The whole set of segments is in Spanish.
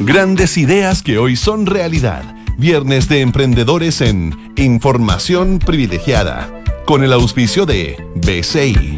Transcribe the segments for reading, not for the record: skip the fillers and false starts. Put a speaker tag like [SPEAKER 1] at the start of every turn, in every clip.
[SPEAKER 1] Grandes ideas que hoy son realidad. Viernes de Emprendedores en Información Privilegiada, con el auspicio de BCI.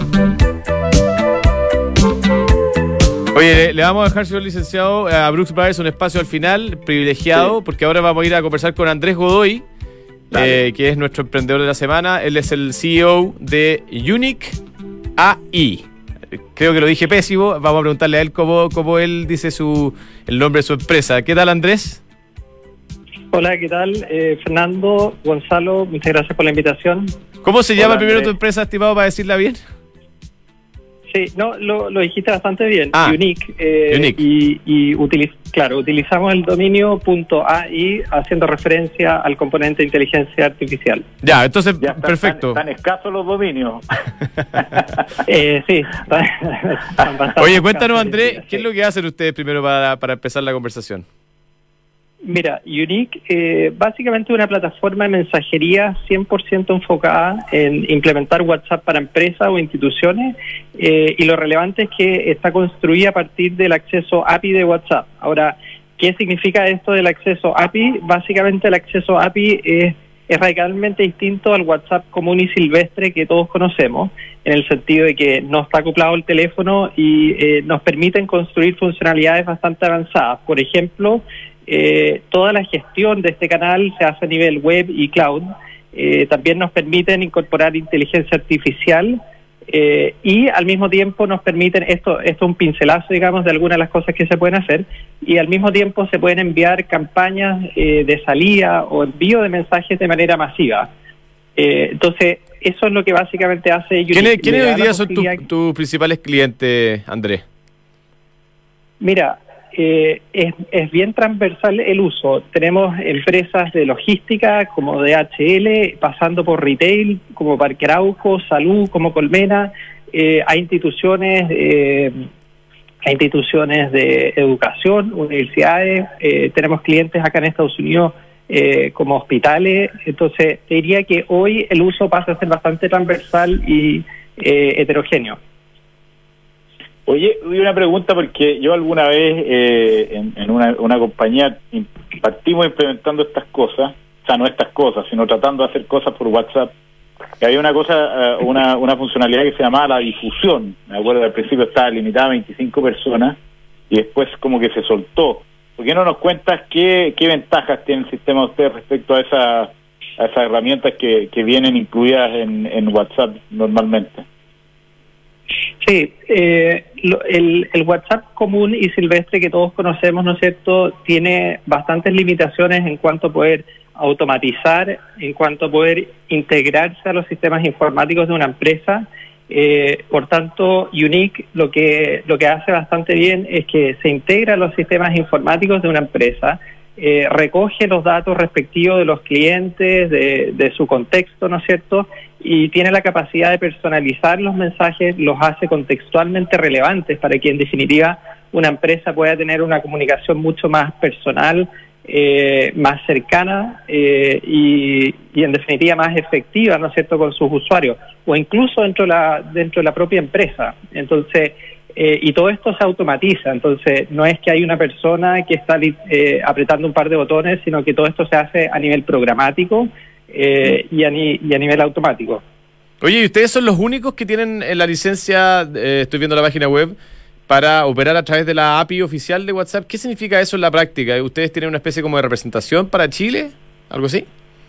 [SPEAKER 2] Oye, le vamos a dejar, señor licenciado, a Brooks Brothers un espacio al final, privilegiado, porque ahora vamos a ir a conversar con Andrés Godoy, que es nuestro emprendedor de la semana. Él es el CEO de Unique AI. Creo que lo dije pésimo. Vamos a preguntarle a él cómo él dice el nombre de su empresa. ¿Qué tal, Andrés?
[SPEAKER 3] Hola, ¿qué tal? Fernando, Gonzalo, muchas gracias por la invitación.
[SPEAKER 2] ¿Cómo se llama primero
[SPEAKER 3] Andrés.
[SPEAKER 2] tu empresa, estimado, para decirla bien?
[SPEAKER 3] Sí, no, lo dijiste bastante bien. Unique.
[SPEAKER 2] Unique.
[SPEAKER 3] Y utilizamos el dominio .ai haciendo referencia al componente de inteligencia artificial.
[SPEAKER 2] Ya, entonces,
[SPEAKER 4] ya
[SPEAKER 2] perfecto.
[SPEAKER 4] Tan escasos los dominios.
[SPEAKER 3] Sí.
[SPEAKER 2] Oye, cuéntanos, Andrés, ¿qué es lo que hacen ustedes primero para empezar la conversación?
[SPEAKER 3] Mira, Unique básicamente es una plataforma de mensajería 100% enfocada en implementar WhatsApp para empresas o instituciones, y lo relevante es que está construida a partir del acceso API de WhatsApp. Ahora, ¿qué significa esto del acceso API? Básicamente el acceso API es radicalmente distinto al WhatsApp común y silvestre que todos conocemos, en el sentido de que no está acoplado el teléfono y nos permiten construir funcionalidades bastante avanzadas. Por ejemplo, toda la gestión de este canal se hace a nivel web y cloud. También nos permiten incorporar inteligencia artificial y al mismo tiempo nos permiten, esto es un pincelazo, digamos, de algunas de las cosas que se pueden hacer, y al mismo tiempo se pueden enviar campañas de salida o envío de mensajes de manera masiva. Entonces, eso es lo que básicamente hace Unique.
[SPEAKER 2] ¿Quiénes hoy día son tus principales clientes, Andrés?
[SPEAKER 3] Mira, es bien transversal el uso. Tenemos empresas de logística como DHL, pasando por retail como Parque Arauco, salud como Colmena. Hay instituciones de educación, universidades. Tenemos clientes acá en Estados Unidos como hospitales. Entonces, te diría que hoy el uso pasa a ser bastante transversal y heterogéneo.
[SPEAKER 4] Oye, una pregunta, porque yo alguna vez en una compañía partimos implementando estas cosas, o sea, no estas cosas, sino tratando de hacer cosas por WhatsApp. Y había una funcionalidad que se llamaba la difusión. Me acuerdo que al principio estaba limitada a 25 personas y después como que se soltó. ¿Por qué no nos cuentas qué ventajas tiene el sistema de ustedes respecto a esas herramientas que vienen incluidas en WhatsApp normalmente?
[SPEAKER 3] Sí, el WhatsApp común y silvestre que todos conocemos, ¿no es cierto?, tiene bastantes limitaciones en cuanto a poder automatizar, en cuanto a poder integrarse a los sistemas informáticos de una empresa. Por tanto, Unique lo que hace bastante bien es que se integra a los sistemas informáticos de una empresa, recoge los datos respectivos de los clientes, de su contexto, ¿no es cierto?, y tiene la capacidad de personalizar los mensajes, los hace contextualmente relevantes para que en definitiva una empresa pueda tener una comunicación mucho más personal, más cercana y en definitiva más efectiva, ¿no es cierto?, con sus usuarios, o incluso dentro de la propia empresa. Entonces, y todo esto se automatiza. Entonces, no es que hay una persona que está apretando un par de botones, sino que todo esto se hace a nivel programático y a nivel automático.
[SPEAKER 2] Oye, ¿y ustedes son los únicos que tienen la licencia, estoy viendo la página web, para operar a través de la API oficial de WhatsApp? ¿Qué significa eso en la práctica? ¿Ustedes tienen una especie como de representación para Chile? ¿Algo así?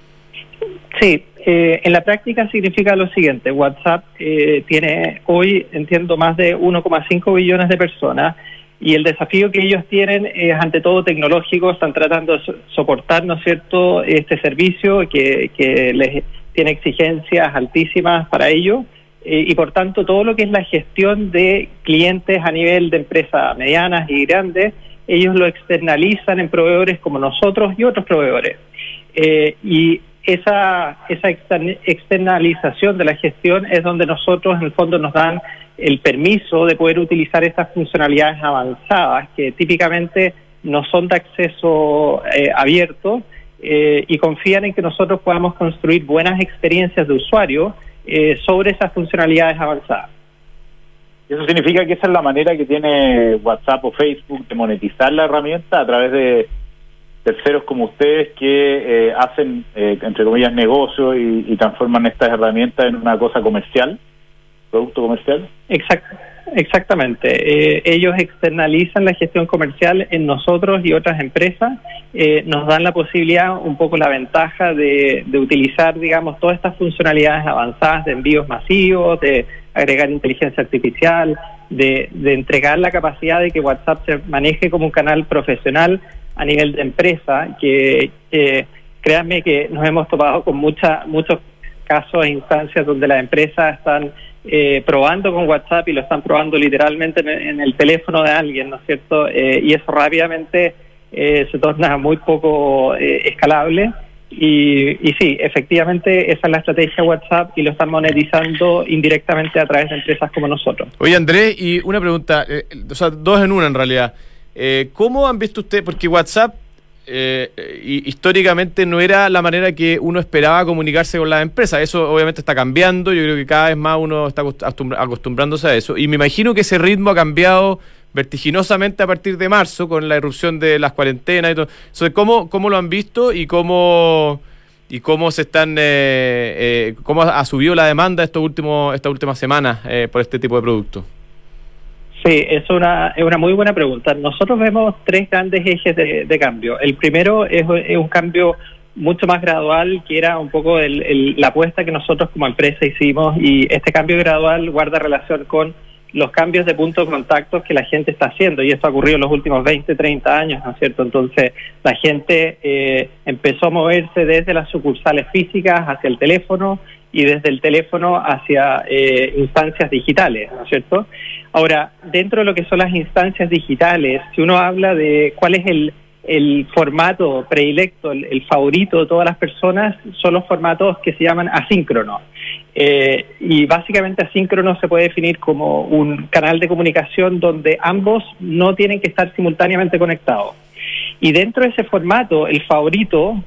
[SPEAKER 3] Sí, en la práctica significa lo siguiente. WhatsApp tiene hoy, entiendo, más de 1,5 billones de personas, y el desafío que ellos tienen es ante todo tecnológico. Están tratando de soportar, ¿no es cierto?, este servicio que les tiene exigencias altísimas para ello, y por tanto todo lo que es la gestión de clientes a nivel de empresas medianas y grandes, ellos lo externalizan en proveedores como nosotros y otros proveedores. Y esa externalización de la gestión es donde nosotros en el fondo nos dan el permiso de poder utilizar estas funcionalidades avanzadas que típicamente no son de acceso abierto, y confían en que nosotros podamos construir buenas experiencias de usuario sobre esas funcionalidades avanzadas.
[SPEAKER 4] Eso significa que esa es la manera que tiene WhatsApp o Facebook de monetizar la herramienta a través de terceros como ustedes que hacen, entre comillas, negocio y transforman estas herramientas en una cosa comercial, producto comercial.
[SPEAKER 3] Exactamente. Ellos externalizan la gestión comercial en nosotros y otras empresas. Nos dan la posibilidad, un poco la ventaja de utilizar, digamos, todas estas funcionalidades avanzadas de envíos masivos, de agregar inteligencia artificial, de entregar la capacidad de que WhatsApp se maneje como un canal profesional a nivel de empresa, que créanme que nos hemos topado con muchos casos e instancias donde las empresas están probando con WhatsApp y lo están probando literalmente en el teléfono de alguien, ¿no es cierto? Y eso rápidamente se torna muy poco escalable. Y sí, efectivamente esa es la estrategia de WhatsApp y lo están monetizando indirectamente a través de empresas como nosotros.
[SPEAKER 2] Oye, Andrés, y una pregunta, o sea, dos en una en realidad. ¿Cómo han visto ustedes? Porque WhatsApp históricamente no era la manera que uno esperaba comunicarse con las empresas. Eso obviamente está cambiando. Yo creo que cada vez más uno está acostumbrándose a eso. Y me imagino que ese ritmo ha cambiado vertiginosamente a partir de marzo con la irrupción de las cuarentenas y todo. Entonces, ¿cómo lo han visto y cómo se están cómo ha subido la demanda estas últimas semanas por este tipo de productos?
[SPEAKER 3] Sí, es una muy buena pregunta. Nosotros vemos tres grandes ejes de cambio. El primero es un cambio mucho más gradual, que era un poco la apuesta que nosotros como empresa hicimos, y este cambio gradual guarda relación con los cambios de punto de contacto que la gente está haciendo, y esto ha ocurrido en los últimos 20, 30 años, ¿no es cierto? Entonces, la gente empezó a moverse desde las sucursales físicas hacia el teléfono y desde el teléfono hacia instancias digitales, ¿no es cierto? Ahora, dentro de lo que son las instancias digitales, si uno habla de cuál es el formato predilecto, el favorito de todas las personas, son los formatos que se llaman asíncronos. Y básicamente asíncrono se puede definir como un canal de comunicación donde ambos no tienen que estar simultáneamente conectados. Y dentro de ese formato, el favorito,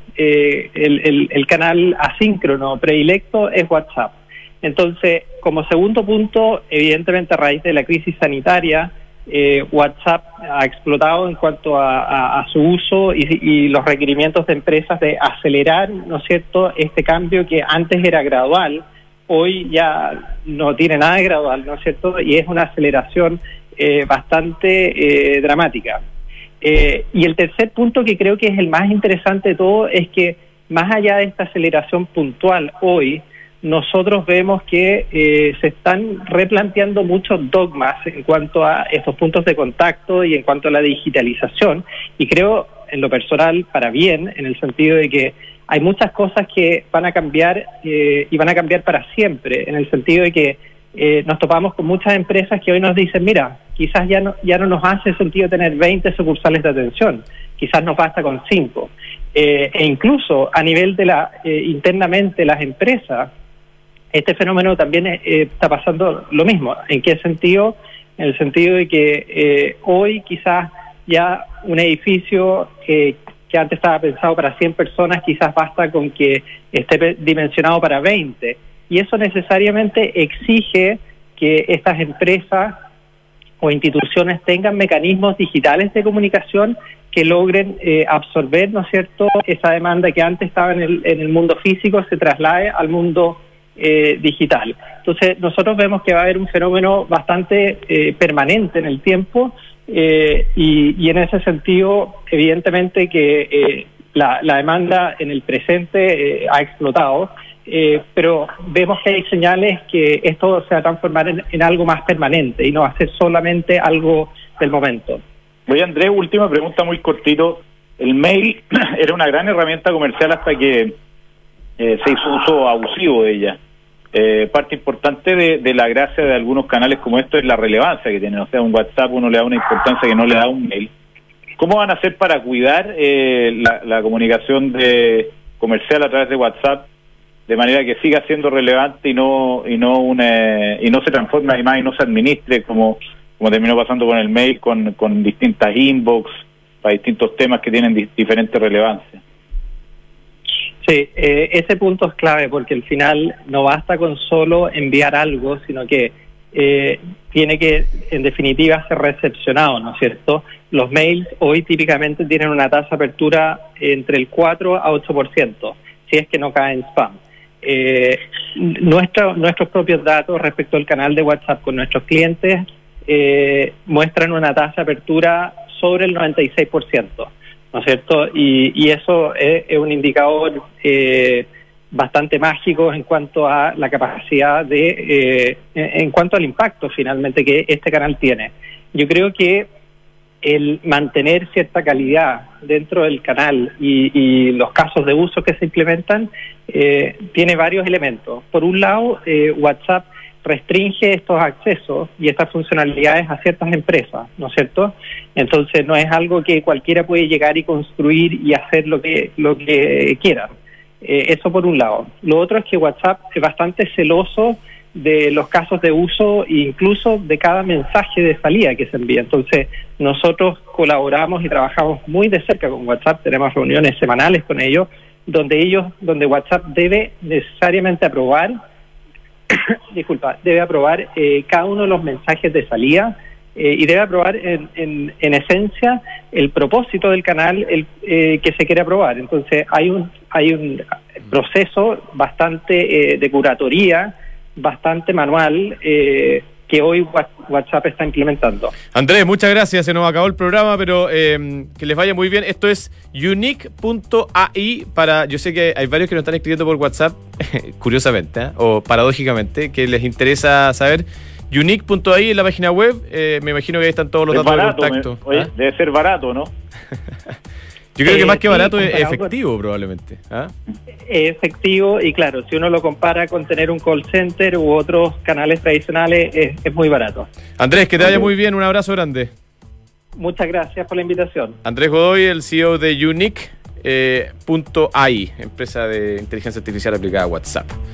[SPEAKER 3] el canal asíncrono predilecto es WhatsApp. Entonces, como segundo punto, evidentemente a raíz de la crisis sanitaria, WhatsApp ha explotado en cuanto a su uso y los requerimientos de empresas de acelerar, ¿no es cierto?, este cambio que antes era gradual, hoy ya no tiene nada de gradual, ¿no es cierto?, y es una aceleración bastante dramática. Y el tercer punto, que creo que es el más interesante de todo, es que más allá de esta aceleración puntual hoy, nosotros vemos que se están replanteando muchos dogmas en cuanto a estos puntos de contacto y en cuanto a la digitalización, y creo, en lo personal, para bien, en el sentido de que hay muchas cosas que van a cambiar y van a cambiar para siempre, en el sentido de que nos topamos con muchas empresas que hoy nos dicen, mira, quizás ya no nos hace sentido tener 20 sucursales de atención, quizás nos basta con 5. E incluso a nivel de internamente las empresas, este fenómeno también está pasando lo mismo. ¿En qué sentido? En el sentido de que hoy quizás ya un edificio que antes estaba pensado para 100 personas, quizás basta con que esté dimensionado para 20. Y eso necesariamente exige que estas empresas o instituciones tengan mecanismos digitales de comunicación que logren absorber, ¿no es cierto?, esa demanda que antes estaba en el mundo físico, se traslade al mundo digital. Entonces, nosotros vemos que va a haber un fenómeno bastante permanente en el tiempo, y en ese sentido, evidentemente que la demanda en el presente ha explotado, pero vemos que hay señales que esto se va a transformar en algo más permanente y no va a ser solamente algo del momento.
[SPEAKER 4] Oye, Andrés, última pregunta muy cortito. El mail era una gran herramienta comercial hasta que se hizo uso abusivo de ella. Parte importante de la gracia de algunos canales como esto es la relevancia que tienen. O sea, un WhatsApp uno le da una importancia que no le da un mail. ¿Cómo van a hacer para cuidar la comunicación comercial a través de WhatsApp de manera que siga siendo relevante y no se transforme además y no se administre como terminó pasando con el mail, con distintas inbox para distintos temas que tienen diferentes relevancias?
[SPEAKER 3] Sí, ese punto es clave, porque al final no basta con solo enviar algo, sino que tiene que, en definitiva, ser recepcionado, ¿no es cierto? Los mails hoy típicamente tienen una tasa de apertura entre el 4 a 8%, si es que no cae en spam. Nuestros propios datos respecto al canal de WhatsApp con nuestros clientes muestran una tasa de apertura sobre el 96%, ¿no es cierto? Y eso es un indicador bastante mágico en cuanto a la capacidad en cuanto al impacto finalmente que este canal tiene. Yo creo que el mantener cierta calidad dentro del canal y los casos de uso que se implementan tiene varios elementos. Por un lado, WhatsApp restringe estos accesos y estas funcionalidades a ciertas empresas, ¿no es cierto? Entonces no es algo que cualquiera puede llegar y construir y hacer lo que quiera. Eso por un lado. Lo otro es que WhatsApp es bastante celoso de los casos de uso e incluso de cada mensaje de salida que se envía. Entonces nosotros colaboramos y trabajamos muy de cerca con WhatsApp, tenemos reuniones semanales con ellos, donde WhatsApp debe necesariamente aprobar cada uno de los mensajes de salida y debe aprobar en esencia el propósito del canal que se quiere aprobar. Entonces hay un proceso bastante de curatoría, bastante manual, que hoy WhatsApp está implementando.
[SPEAKER 2] Andrés, muchas gracias. Se nos acabó el programa, pero que les vaya muy bien. Esto es unique.ai yo sé que hay varios que nos están escribiendo por WhatsApp, curiosamente, o paradójicamente, que les interesa saber. Unique.ai es la página web. Me imagino que ahí están todos los datos de contacto.
[SPEAKER 4] Debe ser barato, ¿no?
[SPEAKER 2] Yo creo que más que barato es efectivo, probablemente.
[SPEAKER 3] Es efectivo y claro, si uno lo compara con tener un call center u otros canales tradicionales, es muy barato.
[SPEAKER 2] Andrés, que te vaya muy bien. Un abrazo grande.
[SPEAKER 3] Muchas gracias por la invitación.
[SPEAKER 2] Andrés Godoy, el CEO de Unique.ai, empresa de inteligencia artificial aplicada a WhatsApp.